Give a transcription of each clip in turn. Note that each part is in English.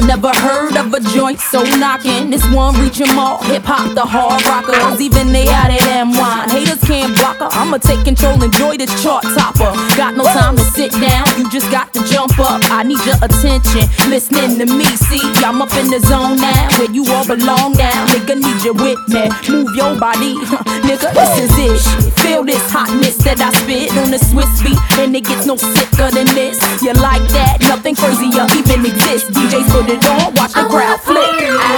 Never heard of a joint so knockin'. This one reach 'em all. Hip hop, the hard rockers, even they out of them wine. Haters can't block her. I'ma take control, enjoy this chart topper. Got no time to sit down, you just got to jump up. I need your attention, listening to me. See, I'm up in the zone now, where you all belong now. Nigga, need you with me. Move your body, nigga, this is it. Feel this hotness that I spit on the Swiss beat, and it gets no sicker than this. You like that? Nothing crazier even exists. DJs put it on, watch the crowd flick.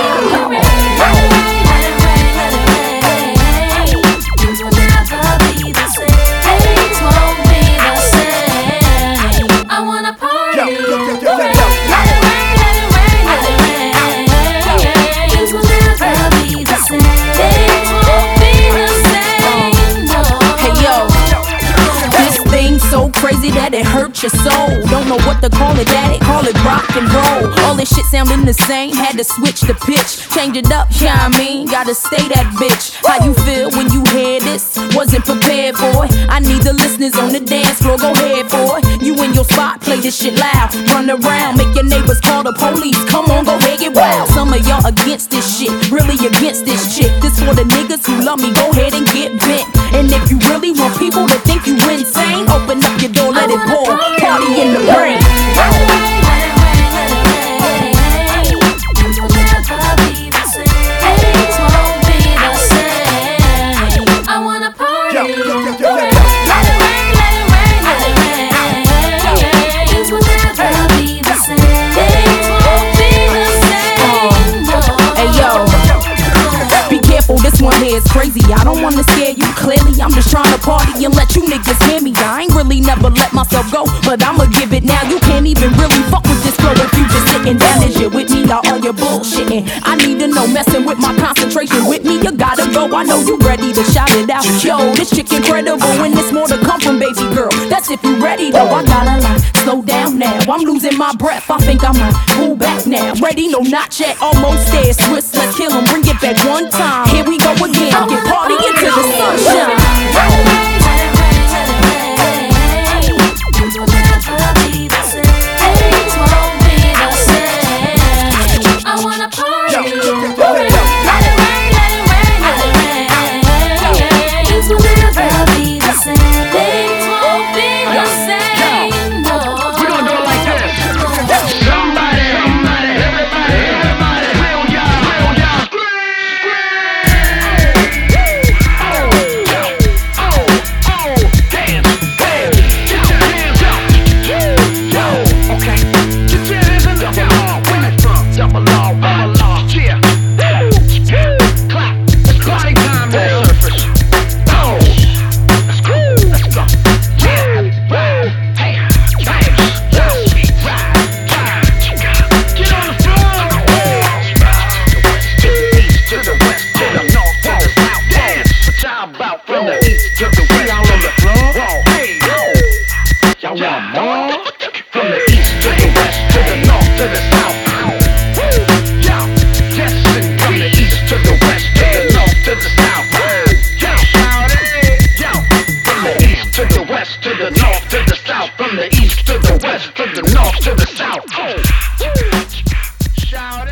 So crazy that it hurts your soul. Don't know what to call it, daddy, call it rock and roll. All this shit sounding the same, had to switch the pitch. Change it up, yeah, I mean, gotta stay that bitch. How you feel when you hear this? Wasn't prepared for it. I need the listeners on the dance floor, go ahead for it. You in your spot, play this shit loud. Run around, make your neighbors call the police. Come on, go ahead, get wild. Some of y'all against this shit, really against this chick. This for the niggas who love me, go ahead and get bent. And if you really want people to think you insane, open up your door, let it pour. Party in the rain. This one here is crazy, I don't wanna scare you clearly. I'm just trying to party and let you niggas hear me. I ain't really never let myself go, but I'ma give it now. You can't even really fuck with this flow if you just sitting down. Is you with me or all you bullshitting? I need to know, messing with my concentration with me, you gotta go. I know you ready to shout it out. Yo, this chick incredible, and there's more to come from, baby girl. That's if you ready though. I gotta lie, slow down now. I'm losing my breath, I think I might pull back now. Ready? No, not yet. Almost there. Swiss, let's kill 'em. Bring it back one time. Here we go again. I can party into the sunshine. To the north, to the south, from the east to the west, to the north, to the south.